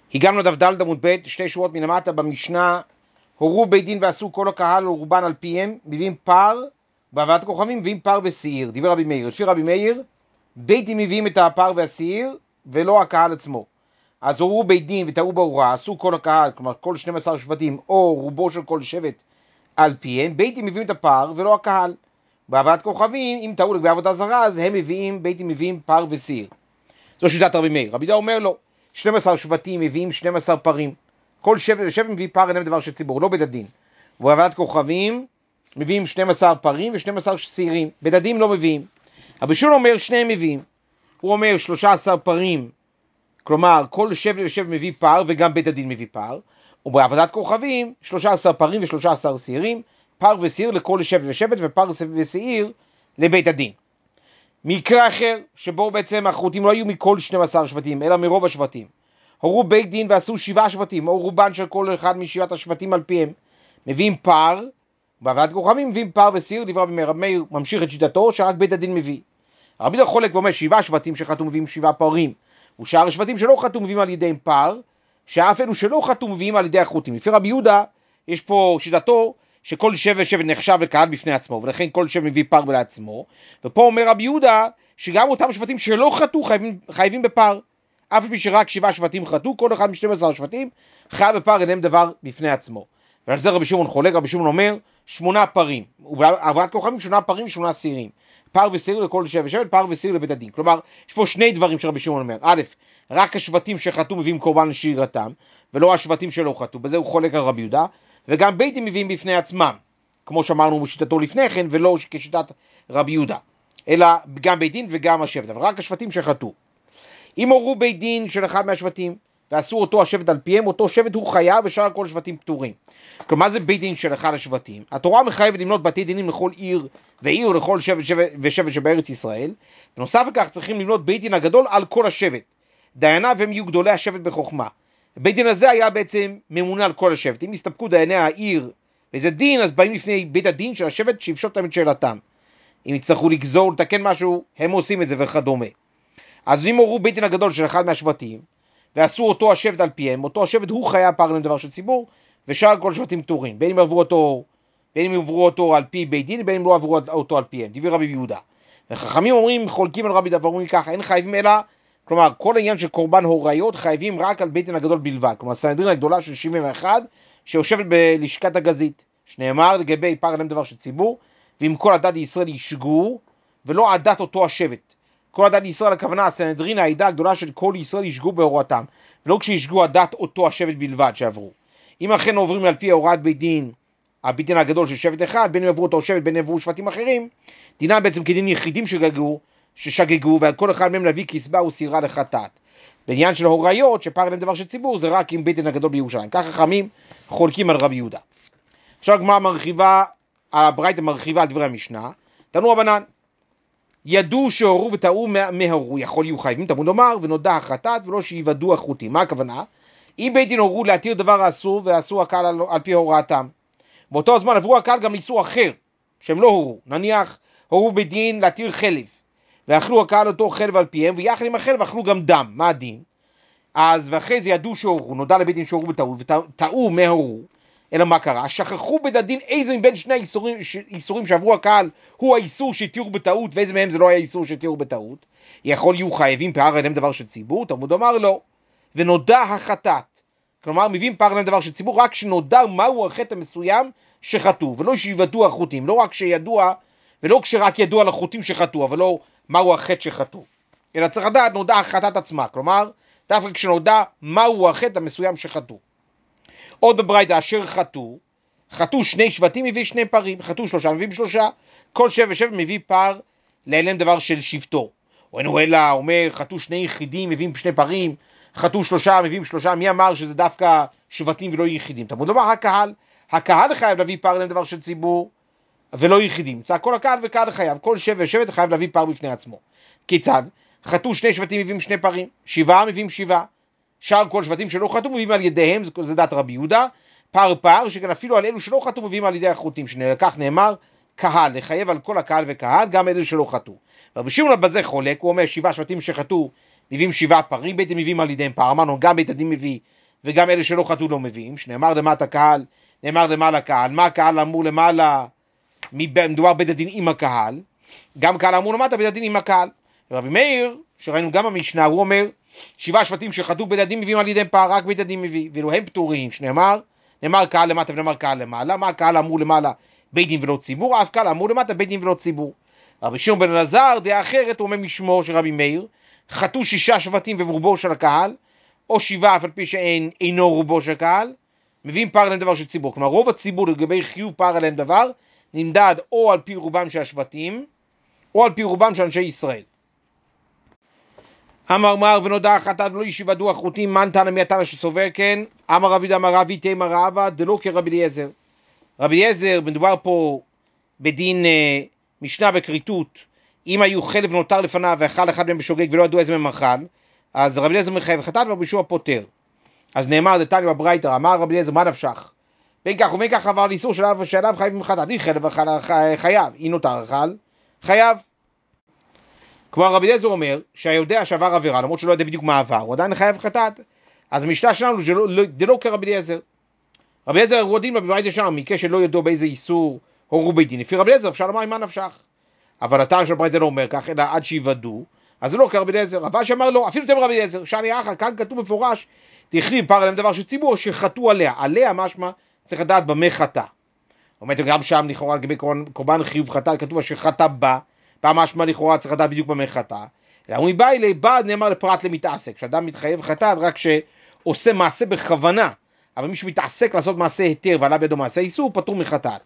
הגענו לדף ד' עמוד ב', שתי שורות מלמטה במשנה, הורו בית דין ועשו כל הקהל ורובן על פיהם, מביאים פר, בהבאת כוכבים מביאים פר ושעיר, דיבר רבי מאיר. לפי רבי מאיר, בית דין מביאים את הפר והשעיר, ולא הקהל עצמו. אז הורו בית דין וטעו בהוראה, עשו כל הקהל, כלומר כל 12 שבטים, או רובו של כל שבט על פיהם, בית דין מביאים את הפר ולא הקהל. בהבאת כוכבים, אם טעו לגבי עבודה זרה, אז הם מביאים, בית דין מביאים פר ושעיר. זו שיטת רבי מאיר. רבי יהודה אומר לו, 12 שבטים מביאים 12 פרים. כל שבט ושבט מביא פר אינם דבר של ציבור, לא בית הדין. ובהבאת כוכבים מביאים 12 פרים ו12 שעירים. בית הדין לא מביאים. רבי שמעון אומר שניהם מביאים. הוא אומר 13 פרים, כלומר כל שבט ושבט מביא פר וגם בית הדין מביא פר. ובהבאת כוכבים 13 פרים ו13 שעירים, פר ושעיר לכל שבט ושבט ופר ושעיר לבית הדין. מקרה אחר שבו בעצם החוטים לא היו מכל 12 שבטים אלא מרוב השבטים. הורו בית דין ועשו 7 שבטים, או רובן של כל אחד משבעת השבטים על פיהם. מביאים פר, בהבאת כוכבים מביאים פר ושעיר, דברי רבי מאיר. רבי מאיר ממשיך את שיטתו שרק בית הדין מביא. רבי יהודה חולק ואומר 7 שבטים שחטאו מביאים 7 פרים, ושאר השבטים שלא חטאו מביאים על ידיהם פר, שאף אלו שלא חטאו מביאים על ידי החוטים. לפי רבי יהודה יש פה שיטתו שכל שבט ושבט נחשב לקהל בפני עצמו, ולכן כל שבט מביא פר בעצמו. ופה אומר רבי יהודה שגם אותם שבטים שלא חטאו חייבים בפר. אף על פי שרק 7 שבטים חטאו, כל אחד מ-12 שבטים חייב בפר אינם דבר בפני עצמו. ועל זה רבי שמעון חולק. רבי שמעון אומר 8 פרים, ובהבאת כוכבים 8 פרים ו8 שעירים. פר ושעיר לכל שבט ושבט, פר ושעיר לבית הדין. כלומר, יש פה שני דברים שרבי שמעון אומר. א', רק השבטים שחטאו מביאים קורבן לשירתם, ולא השבטים שלא חטאו. בזה הוא חולק על רבי יהודה. וגם בית דין מביאים בפני עצמם, כמו שאמרנו בשיטתו לפני כן, ולא כשיטת רבי יהודה, אלא גם בית דין וגם השבט, אבל רק השבטים שחטאו. אם הורו בית דין של אחד מהשבטים ועשו אותו השבט על פיהם, אותו שבט הוא חייב ושאר כל השבטים פטורים. כלומר, מה זה בית דין של אחד השבטים? התורה מחייבת למנות בתי דינים לכל עיר ועיר ולכל שבט ושבט שבארץ ישראל. בנוסף לכך צריכים למנות בית דין הגדול על כל השבט, דייניו הם יהיו גדולי השבט בחוכמה. בית דין הזה היה בעצם ממונה על כל השבט. אם הסתפקו דייני העיר וזה דין, אז באים לפני בית הדין של השבט שיפשוט להם את שאלתם. אם יצטרכו לגזור, לתקן משהו, הם עושים את זה וכדומה. אז אם הורו בית דין הגדול של אחד מהשבטים ועשו אותו השבט על פיהם, אותו השבט הוא חייב פר אינם דבר של ציבור, ושאר כל שבטים פטורים, בין אם עברו אותו על פי בית דין, בין אם לא עברו אותו על פיהם. דברי רבי יהודה. וחכמים אומרים, חולקים על רבי יהודה ואומרים ככה, אין חייבים אלא, כלומר כל העניין של קורבן הוריות חייבים רק על בית דין הגדול בלבד. כלומר סנהדרין הגדולה של 71 שיושבת בלשכת הגזית, שנאמר לגבי פר אינם דבר של ציבור, ואם כל עדת ישראל ישגו ולא עדת אותו השבט. כל עדת ישראל הכוונה הסנהדרין, העדה הגדולה של כל ישראל ישגו בהוראתם, ולא כשישגו עדת אותו השבט בלבד שעברו. אם אכן עוברים על פי הוראת בית דין, הבית דין הגדול של שבט אחד, בין אם עברו אותו שבט, בין אם עברו שבטים אחרים, דינם בעצם כדין יחידים ששגגו, ועל כל אחד מהם להביא כסבה וסעירה לחטאת. בעניין של הוריות, שפר אינם דבר של ציבור, זה רק עם בית דין הגדול בירושלים. כך חכמים חולקים על רבי יהודה. עכשיו הגמרא מרחיבה, הברייתא מרחיבה על דברי המשנה. תנו רבנן, ידעו שהורו וטעו מהורו, יכול יהיו חייבים, תלמוד לומר, ונודע החטאת ולא שיוודעו החוטים. מה הכוונה? אם בית דין הורו להתיר דבר אסור, ועשו הקהל על פי הוראתם, באותו הזמן עברו הקהל גם איסור אחר, שהם לא הורו. נניח, הורו בית דין להתיר חלב, ואכלו הקהל אותו חלב על פיהם, ויחד עם החלב אכלו גם דם. מה הדין? אז ואחרי זה ידעו שהורו, נודע לבית דין שהורו בטעות, וטעו מהורו. אלא מה קרה? שכחו בית הדין איזה מבין שני האיסורים שעברו הקהל הוא האיסור שהתירו בטעות, ואיזה מהם זה לא היה איסור שהתירו בטעות. יכול יהיו חייבים פר אינם דבר של ציבור? תלמוד אמר לא. ונודע החטאת. כלומר, מביאים פר אינם דבר של ציבור רק שנודע מהו החטא המסוים שחטאו, ולא שיוודעו החוטים, לא רק שידוע, ולא כשרק ידוע לחוטים שחטאו, אבל לא מהו החטא שחטאו. אלא צריך לדעת נודע החטאת עצמה, כלומר, דווקא כשנודע מהו החטא המסוים שחטאו. עוד בברייתא אשר חטאו 2 שבטים מביא 2 פרים, חטאו 3 מביאים 3, כל שבט ושבט מביא פר לאלם דבר של שבטו. או אינו אלא אומר חטאו 2 יחידים מביאים 2 פרים, חטאו 3 מביאים 3, מי אמר שזה דווקא שבטים ולא יחידים? תלמוד לומר הקהל חייב להביא פר לאלם דבר של ציבור ולא יחידים. צע כל הקהל וקהל חייב, כל שבט ושבט חייב להביא פר בפני עצמו. כיצד? חטאו 2 שבטים מביאים 2 פרים, 7 מביאים 7, שאר כל שבטים שלא חטאו מביאים על ידיהם, זה דת רבי יהודה, פר, שכן אפילו על אלו שלא חטאו מביאים על ידי החוטים, שלקח נאמר קהל, לחייב על כל הקהל וקהל, גם אלו שלא חטאו. רבי שמעון בזה חולק, הוא אומר 7 שבטים שחטאו מביאים 7 פרים, בית דין מביאים על ידיהם פר, אמרנו גם בית הדין מביא, וגם אלה שלא חטאו לא מביאים, שנאמר למטה קהל, נאמר למעלה קהל, מה הקהל אמור למעלה, מדובר בית הדין עם הקהל, גם קהל אמור למטה, בית הדין עם הקהל. רבי מאיר, שראינו גם במשנה, הוא אומר, 7 שבטים שחטאו בית הדין מביאים על ידיהם פר, רק בית הדין מביא, ואילו הם פטורים, שנאמר, נאמר קהל למטה ונאמר קהל למעלה, מה הקהל אמור למעלה, בית דין ולא ציבור, אף קהל אמור למטה, בית דין ולא ציבור. רבי שמעון בן אלעזר, דעה אחרת, הוא אומר משמו של רבי מאיר, חטאו 6 שבטים ורובו של הקהל, או 7 אף על פי שאינו רובו של הקהל, מביאים פר עליהם דבר של ציבור. כלומר, רוב הציבור לגבי חיוב פר עליהם דבר, נמדד או על פי רובם של השבטים, או על פי רובם של אנשי ישראל. אמר מר ונודע חטאת ולא ישיבדו החוטאים, מן תנא מי התנא שסובר כן, אמר רבי דמר רבי תימא רבא דלא כרבי אליעזר. רבי אליעזר, מדובר פה בדין משנה בכריתות, אם היו חלב נותר לפניו ואכל אחד מהם בשוגג ולא ידעו איזה מהם אכל, אז רבי אליעזר מחייב חטאת ורבי יהושע פוטר. אז נאמר דתניא בברייתא, אמר רבי אליעזר מה נפשך? בין כך ובין כך עבר לאיסור שעליו חייבים חטאת, לי חלב חייב, אם נותר אכל, חייב. כלומר רבי אליעזר אומר שהיודע שעבר עבירה, למרות שלא יודע בדיוק מה עבר, הוא עדיין חייב חטאת. אז המשנה שלנו דלא כרבי אליעזר. רבי אליעזר רודים לו בברייתא שם, מקרה שלא ידעו באיזה איסור הורו בית דין. לפי רבי אליעזר אפשר לומר מה נפשך. אבל התנא של ברייתא לא אומר כך, אלא עד שיוודאו, אז זה לא כרבי אליעזר. רבא שאמר לו, אפילו אתם רבי אליעזר, שאני אחר, כאן כתוב מפורש, תכתיב פר עליהם דבר של ציבור שחטאו עליה. עליה משמע צריך לדעת במה חטא. אומרת גם שם לכאורה לגבי קורבן חיוב חטא, כתוב שחטא בה, משמע לכאורה צריך לדעת בדיוק במה חטא. אלא הוא מבא אלי, בא נאמר לפרט למתעסק, כשאדם מתחייב חטאת רק שעושה מעשה בכוונה, אבל מי שמתעסק לעשות מעשה היתר ועלה בידו מעשה איסור, פטור מחטאת.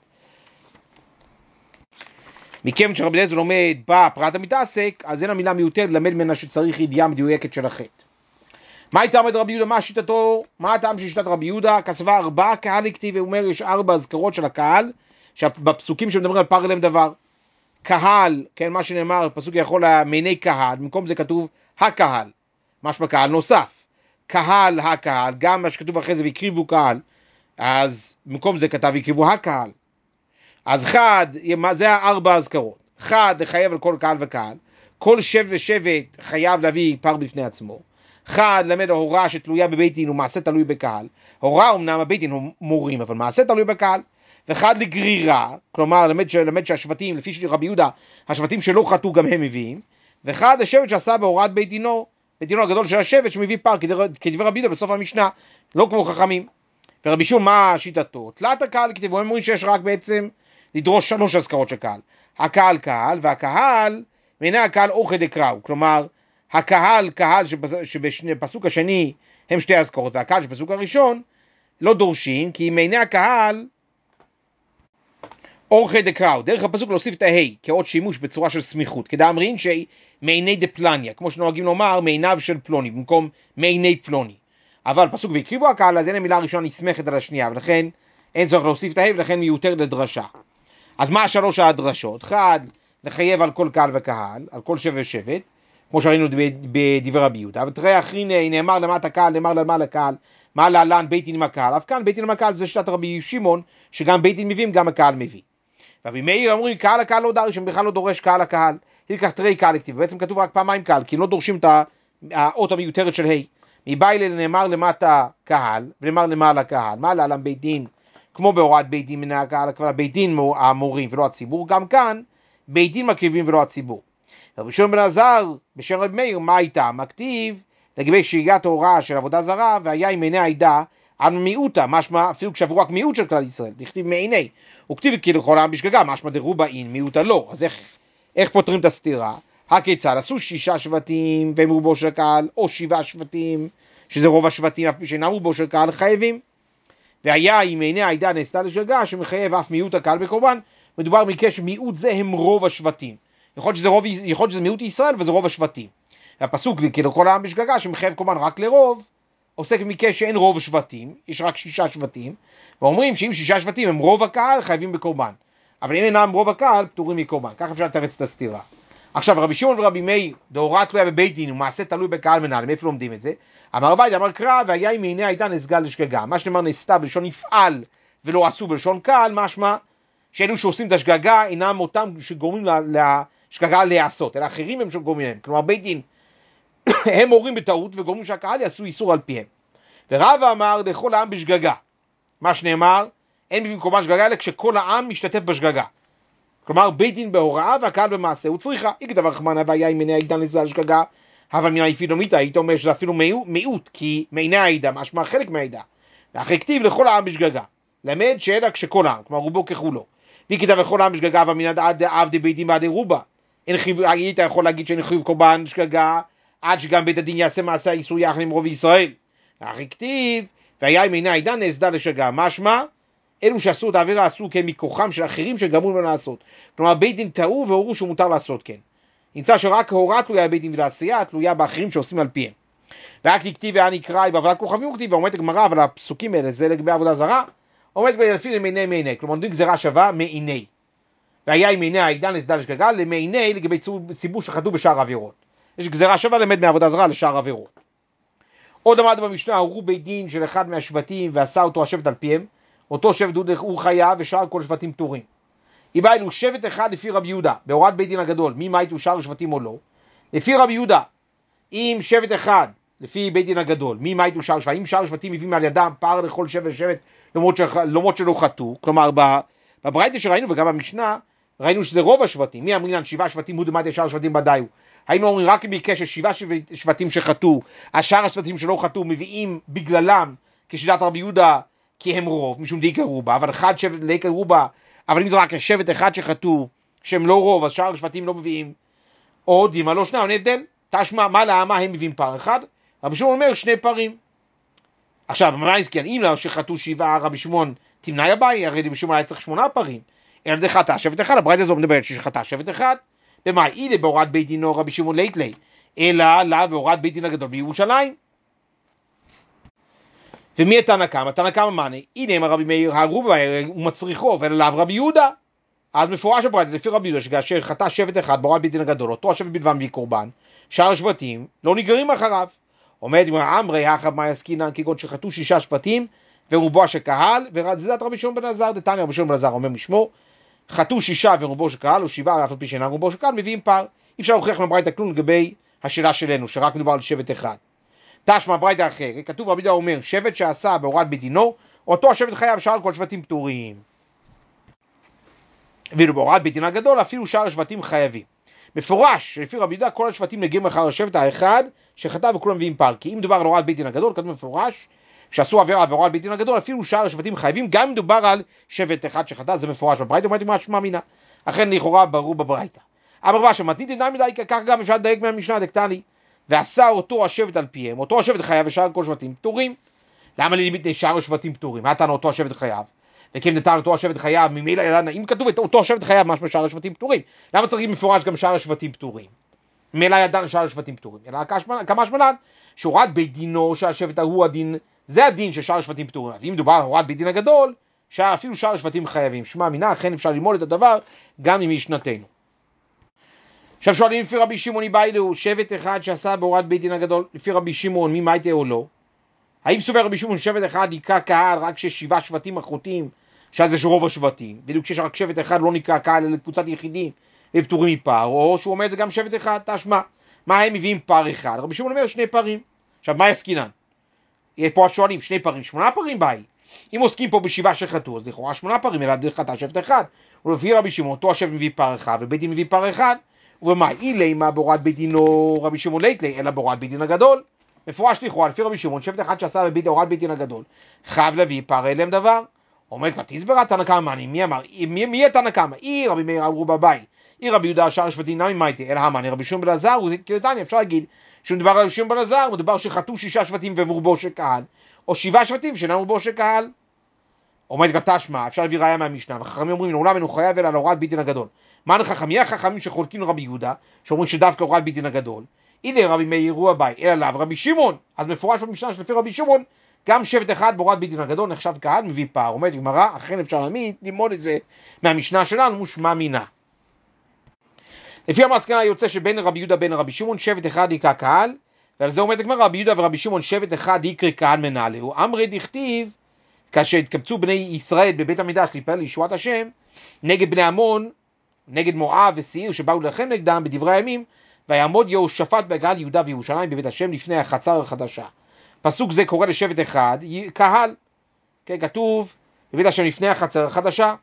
מכיוון שרבי אליעזר לומד בפרט המתעסק, אז אין המילה מיותרת ללמד ממנה שצריך ידיעה מדויקת של החטא. מה הייתה עמד רבי יהודה? מה שיטתו? מה הטעם של שיטת רבי יהודה? כסבה 4 קהל הכתיב, הוא אומר יש 4 הזכרות של הקהל, בפסוקים שמדברים על פר אליהם דבר. קהל, כן, מה שנאמר, פסוק יכול מיני קהל, במקום זה כתוב הקהל, משמע קהל נוסף. קהל הקהל, גם מה שכתוב אחרי זה ויקריבו קהל, אז במקום זה כתב ויקריבו הקהל. אז חד, זה 4 הזכרות. חד, לחייב על כל קהל וקהל. כל שבט ושבט חייב להביא פר בפני עצמו. חד, למד ההוראה שתלויה בבית דין ומעשה תלוי בקהל. הוראה אמנם הבית דין הוא מורים, אבל מעשה תלוי בקהל. וחד לגרירה, כלומר למד שהשבטים, לפי רבי יהודה, השבטים שלא חטאו גם הם מביאים. וחד השבט שעשה בהוראת בית דינו הגדול של השבט שמביא פר, כדבר רבי יהודה בסוף המשנה, לא כמו חכמים. ורבי שמעון מה שיטתו? תלת הקהל כתבו, הם אומרים שיש רק בעצם לדרוש 3 הזכרות של קהל. הקהל קהל, והקהל, מעיני הקהל אוכל דקראו, כלומר, הקהל קהל שבפסוק השני הם 2 הזכרות, והקהל שבפסוק הראשון לא דורשים, כי מעיני הקהל אוכל דקראו, דרך הפסוק להוסיף את ההי, כאות שימוש בצורה של סמיכות, כדאמרין שמעיני דפלניה, כמו שנוהגים לומר, מעיניו של פלוני, במקום מעיני פלוני. אבל פסוק ויקריבו הקהל, אז אין המילה הראשונה נסמכת על השנייה, ולכן אין צורך להוסיף את ההי, ולכן מיותר לדרשה. אז מה 3 הדרשות? 1, לחייב על כל קהל וקהל, על כל שבט ושבט, כמו שראינו בדברי רבי יהודה, ותראה אחרי נאמר למטה קהל, נאמר למעלה קהל, מה להלן בית דין עם הקהל, אף כאן בית דין עם הקהל זה שיטת רבי שמעון, שגם בית דין מביאים, גם הקהל מביא. רבי מאיר אומרים, קהל הקהל לא דרש, בכלל לא דורש קהל הקהל, תלקח תראי קהל הכתיב, בעצם כתוב רק פעמיים קהל, כי לא דורשים את האות המיותרת של ה'. מבעילה נאמר למטה קהל, ונאמר למעלה קהל, מה להלן בית דין, כמו בהוראת בית דין מן הקהל, הכוונה בית דין המורים ולא הציבור, גם כאן בית דין מקריבים ולא הציבור. רבי שמעון בן אלעזר בשם רבי מאיר, מה הייתה? מכתיב לגבי שהגיעת ההוראה של עבודה זרה, והיה עם עיני העדה על מיעוטה, משמע אפילו כשעברו רק מיעוט של כלל ישראל, תכתיב מעיני, וכתיב כאילו כל העם בשגגה, משמע דרובה אין, מיעוטה לא. אז איך פותרים את הסתירה? הכיצד? עשו 6 שבטים והם רובו של קהל, או 7 שבטים, שזה רוב השבטים, אף מי שאינם רובו של קהל, חייבים. והיה עם עיני העדה נעשתה לשגגה, שמחייב אף מיעוט הקהל בקורבן, מדובר מקרה שמיעוט זה הם רוב השבטים. יכול להיות שזה מיעוט ישראל וזה רוב השבטים. והפסוק כאילו כל העם בשגגה, שמחייב קורבן רק לרוב, עוסק במקרה שאין רוב שבטים, יש רק 6 שבטים, ואומרים שאם 6 שבטים הם רוב הקהל, חייבים בקורבן. אבל אם אינם רוב הקהל, פטורים מקורבן. כך אפשר לתרץ את הסתירה. עכשיו, רבי שמעון ורבי מאיר, דהוראה תלויה בבית דין, ומעשה תלוי בקהל מנהל, מאיפה לומדים את זה? אמר רבי, אמר קרא, והיה עם עיני העדה נסגל לשגגה. מה שנאמר נעשתה בלשון יפעל, ולא עשו בלשון קהל, משמע שאלו שעושים את השגגה, אינם אותם שגורמים לשגגה להיעשות, אלא אחרים הם שגורמים להם. כלומר, בית דין הם מורים בטעות וגורמים שהקהל יעשו איסור על פיהם. ורבא אמר לכל העם בשגגה. מה שנאמר, אין מביאים קורבן שגגה אלא כשכל העם משתתף בשגגה. כלומר, בית דין בהוראה והקהל במעשה הוא צריכה. אי כתב רחמנא והיה אם עיני העידן לזל שגגה, הווה מן היפידומיתא, היית אומר שזה אפילו מיעוט, כי מעיני העידה, משמע חלק מהעידה. ואחרי כתיב לכל העם בשגגה. למד שאלה כשכל העם, כלומר רובו ככולו. ואי כתב לכל העם בשגגה, הווה מן עבדי בית דין בעדי רובה. היית יכול להגיד שאין חיוב קורבן שגגה, עד שגם בית הדין יעשה מעשה האיסור יחד עם רוב ישראל. ואחרי כתיב, והיה אם עיני העידן נעשדה לשגגה. משמע, אלו שעשו את העבירה עשו כן מכוחם של אחרים שגרמו להם לעשות. כלומר, בית דין טעו והורו שמותר לעשות כן. נמצא שרק ההוראה תלויה בבית דין ולעשייה, תלויה באחרים שעושים על פיהם. ורק לכתיב והיה נקרא, בעבודת כוכבים הוא כתיב, ועומד הגמרא, אבל הפסוקים האלה, זה לגבי עבודה זרה, עומד לפי למעיני. כלומר, נדליק גזירה שווה מעיני. והיה עם עיני העידן נסדה לשגגה, למעיני לגבי ציבור שחטאו בשאר העבירות. יש גזירה שווה למד מעבודה זרה לשאר העבירות. עוד עמד במשנה, הורו בית דין של אחד מהשבטים ועשה אותו השבט על פיהם, אותו שבט הוא חייב ושאר כל שבטים פטורים. אם בא אלו שבט אחד לפי רבי יהודה, בהוראת בית דין הגדול, מי מאית הוא שאר שבטים או לא? לפי רבי יהודה, אם שבט אחד לפי בית דין הגדול, מי מאית הוא שאר שבטים, אם שאר שבטים מביאים על ידם פער לכל שבט ושבט למרות שלא חטאו, כלומר בברייתא שראינו וגם במשנה, ראינו שזה רוב השבטים, מי אמרים לנו 7 שבטים הוא דמד שאר שבטים בדיו, האם אומרים רק אם ביקש 7 שבטים שחטאו, השאר השבטים שלא חטאו מביאים בגללם כשיטת רבי יהודה כי הם רוב, משום דאיכא רובה, אבל אחד שבט לאיכא רובה, אבל אם זה רק שבט אחד שחטאו, שהם לא רוב, אז שאר השבטים לא מביאים עוד, אם לא שניים, אין הבדל. תשמע, מה לעמה הם מביאים פער אחד? רבי שמעון אומר 2 פערים. עכשיו, מה הזכיין? אם לא שחטאו 7, רבי שמעון תמנע אביי, הרי רבי שמעון היה צריך 8 פערים. אלא זה חטא שבט אחד, הברייתא הזו מדברת שחטא שבט אחד. במה? אילה בהוראת בית דינו רבי שמעון ליטלי, אלא לה בהוראת בית דין הגדול בירושלים. ומי התנא קמא? התנא קמא מאני, הנה אמר רבי מאיר, הרובה הוא מצריכו, ולאו רבי יהודה. אז מפורש הברייתא לפי רבי יהודה, שכאשר חטא שבט אחד בהוראת בית דין הגדול, אותו השבט בלבד מביא קורבן, שאר השבטים לא נגררים אחריו. עומד עם אמרי, אחר מה יסקינן, כגון שחטאו 6 שבטים, ורובו שקהל, וזה דעת רבי שמעון בן אלעזר, דתניא רבי שמעון בן אלעזר אומר משמו, חטאו 6 ורובו שקהל, או 7 אף על פי שאינם רובו שקהל, מביאים פער. אי אפשר להוכיח מהברייתא כלום לגבי השאלה שלנו, שרק מדובר על שבט אחד. תשמע ברייתא אחרת, כתוב רבי יהודה אומר, שבט שעשה בהוראת בית דינו, אותו השבט חייב שאר כל שבטים פטורים. ואילו בהוראת בית דין הגדול, אפילו שאר השבטים חייבים. מפורש, לפי רבי יהודה, כל השבטים נגררים אחר השבט האחד שחטא וכולם מביאים פער. כי אם מדובר על הוראת בית דין הגדול, כתוב מפורש, שעשו עבירה בהוראת בית דין הגדול, אפילו שאר השבטים חייבים, גם אם מדובר על שבט אחד שחטא, זה מפורש בברייתא, אומרת מה שמע מינה. אכן לכאורה ברור בברייתא. אמר רש"י, מתנית דינא מדי, כך גם אפשר לדייק מהמשנה דקתני. ועשה אותו השבט על פיהם, אותו השבט חייב ושאר כל שבטים פטורים. למה לי שאר השבטים פטורים? מה טענו אותו השבט חייב? וכן נתן אותו השבט חייב, ממילא אם כתוב אותו השבט חייב, משמע שאר השבטים פטורים. למה צריך מפורש גם שאר השבטים פטורים? ממילא ידענו שאר השבטים פטורים. אלא כמה שמלן, שהוראת בית דינו שהשבט ההוא הדין, זה הדין ששאר השבטים פטורים. ואם מדובר על הוראת בית דין הגדול, שאפילו שאר השבטים חייבים. שמע מינה, אכן אפשר ללמוד את הדבר גם ממשנתנו. עכשיו שואלים לפי רבי שמעון איבאילו, שבט אחד שעשה בהוראת בית דין הגדול, לפי רבי שמעון, מי מייטה או לא? האם סובר רבי שמעון שבט אחד נקרא קהל רק ש7 שבטים החוטאים, שזה רוב השבטים, ואילו כשיש רק שבט אחד לא נקרא קהל אלא קבוצת יחידים, ופטורים מפער, או שהוא אומר את זה גם שבט אחד, תשמע, מה הם מביאים פער אחד? רבי שמעון אומר 2 פערים. עכשיו מה יסקינן? פה שואלים 2 פערים, 8 פערים באי. אם עוסקים פה ב7 שחטאו, אז לכאורה 8 פערים, אלא חטא שבט אחד. ולפי רבי שמעון, אותו השבט מביא פער אחד, ובית דין מביא פער אחד. ומה, אילי מה בהוראת בית דינו רבי שמעון ליטלי, אלא בהוראת בית דין הגדול. מפורש לכאורה, לפי רבי שמעון, שבט אחד שעשה בהוראת בית דין הגדול, חייב להביא פער אליהם דבר. אומרת לה, תסברה תנא קמא, מי אמר? מי תנא קמא? רבי מאיר אמרו בבית, רבי יהודה שאר השבטים נמי מייטה, אלא המאני רבי שמעון בן אלעזר, וכדתניא אפשר להגיד שמדובר על רבי שמעון בן אלעזר, מדובר שחטאו 6 שבטים ורובו שקהל, או 7 שבטים שאינם רובו שקהל. אומרת גם תשמע, אפשר להביא ראיה מהמשנה, וחכמים אומרים, לעולם אינו חייב אלא להוראת בית דין הגדול. מה חכמים? החכמים שחולקים לרבי יהודה, שאומרים שדווקא הוראת בית דין הגדול, הנה רבי מאיר הוא הבית, אלא לאו רבי שמעון, אז מפורש במשנה שלפי רבי שמעון, גם שבט אחד בהוראת בית דין הגדול נחשב קהל מביא פער. אומרת גמרא, אכן אפשר ללמוד את זה מהמשנה שלנו, שמע מינה. לפי המסקנה יוצא שבין רבי יהודה בין רבי שמעון, שבט אחד יקרא קהל, ועל זה אומרת הגמרא, רבי יהודה ורבי שמעון, שבט אחד יקרא קהל מנהלהו. אמרי דכתיב, כאשר התקבצו בני ישראל בבית המקדש להתפלל לישועת השם, נגד בני עמון, נגד מואב ושעיר שבאו להילחם נגדם בדברי הימים, ויעמוד יהושפט בקהל יהודה וירושלים בבית השם לפני החצר החדשה. פסוק זה קורא לשבט אחד קהל. כן, כתוב בבית השם לפני החצר החדשה.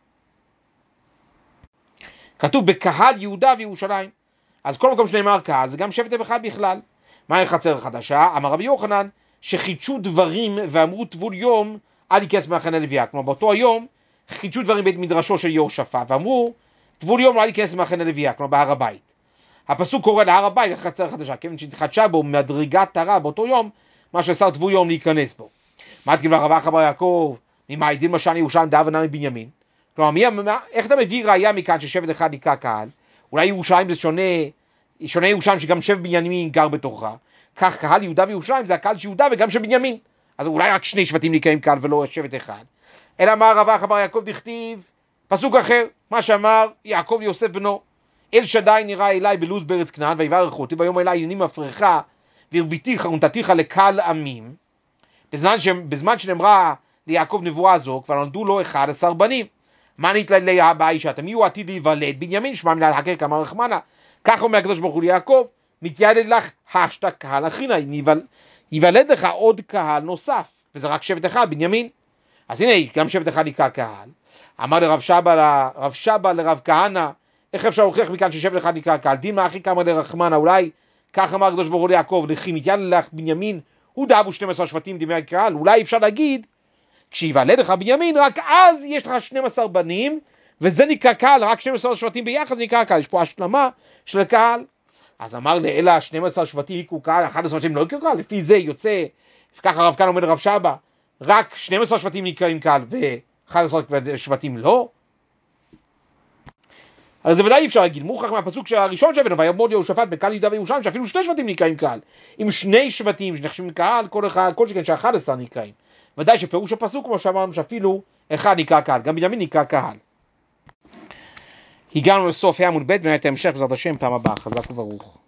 כתוב בקהל יהודה וירושלים. אז כל מקום שנאמר קהל זה גם שבט אחד בכלל. מהי החצר החדשה? אמר רבי יוחנן שחידשו דברים ואמרו טבול יום אל ייכנס במחנה לוויה. כלומר באותו היום חידשו דברים בית מדרשו של יהושפט ואמרו טבול יום אל ייכנס במחנה לוויה, כלומר בהר הבית. הפסוק קורא להר הבית החצר החדשה, כיוון שהתחדשה בו מדרגת תרה באותו יום, מה שאסר טבול יום להיכנס בו. מה תגיד לרב אחא בר יעקב, ממאי דין משל ירושלים דאב ונמי בנימין? כלומר, איך אתה מביא ראיה מכאן ששבט אחד נקרא קהל? אולי ירושלים זה שונה ירושלים שגם שבט בנימין גר בתוכה. כך קהל יהודה וירושלים זה הקהל של יהודה וגם של בנימין. אז אולי רק שני שבטים נקראים קהל ולא שבט אחד. אלא אמר רב אחא בר יעקב דכתיב, פסוק אחר, מה שאמר יעקב יוסף בנו, אל שדי נראה אליי בלוז בארץ כנען ויברך אותי ביום אליי עניינים מפריך והרביתיך ונתתיך לקהל עמים. בזמן שנאמרה ליעקב נבואה זו כבר נולדו לו 11 בנים. מה נתללי באישה? מי הוא עתיד להיוולד? בנימין שמע מילה החקר כמה רחמנה. כך אומר הקדוש ברוך הוא ליעקב, מתיילד לך השתא קהל אחינא, ייוולד לך עוד קהל נוסף, וזה רק שבט אחד, בנימין. אז הנה גם שבט אחד נקרא קהל. אמר לרב שבא לרב כהנא, איך אפשר להוכיח מכאן ששבט אחד נקרא קהל? דימה אחי כמה לרחמנה, אולי כך אמר הקדוש ברוך הוא ליעקב, לכי מתיילד לך בנימין, הוא דאבו 12 שבטים דימי קהל. אולי אפשר להגיד, כשיוולד לך בנימין, רק אז יש לך 12 בנים, וזה נקרא קהל, רק 12 שבטים ביחד זה נקרא קהל. יש פה השלמה של קהל. אז אמר לאלה 12 שבטים יקראו קהל, 11 שבטים לא יקראו קהל, לפי זה יוצא, ככה הרב כהנא אומר לרב שבא, רק 12 שבטים נקראים קהל ו11 שבטים לא? אז זה ודאי אפשר להגיד, מוכרח מהפסוק הראשון שהבאנו, ויעמוד יהושפט בקהל יהודה וירושלים, שאפילו 2 שבטים נקראים קהל. עם 2 שבטים שנחשבים קהל, כל שכן ש11 נקראים. ודאי שפירוש הפסוק, כמו שאמרנו, שאפילו אחד נקרא קהל, גם בנימין נקרא קהל. הגענו לסוף עמוד ב' ונראה את ההמשך בעזרת השם פעם הבאה. חזק וברוך.